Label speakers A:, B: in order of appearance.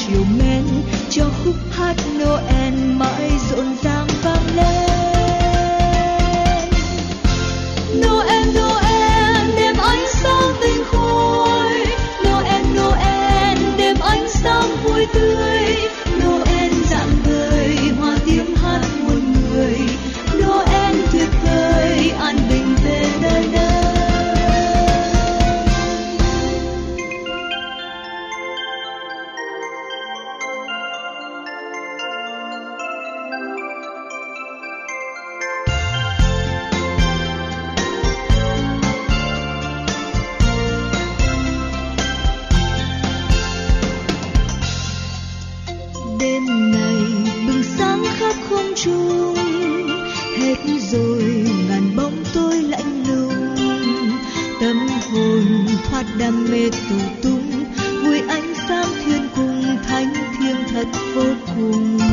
A: chiều mến cho khúc hát Noel mãi rộn ràng vang lên. Noel Noel đêm ánh sáng tinh khôi, Noel Noel đêm ánh sáng vui tươi, Noel rạng ngời hòa tiếng hát muôn người, Noel tuyệt vời an bình về nơi đây. Đêm này bừng sáng khắp không trung, hết rồi ngàn bóng tối lạnh lùng, tâm hồn thoát đam mê tù tung, vui ánh sáng thiên cung thánh thiêng thật vô cùng.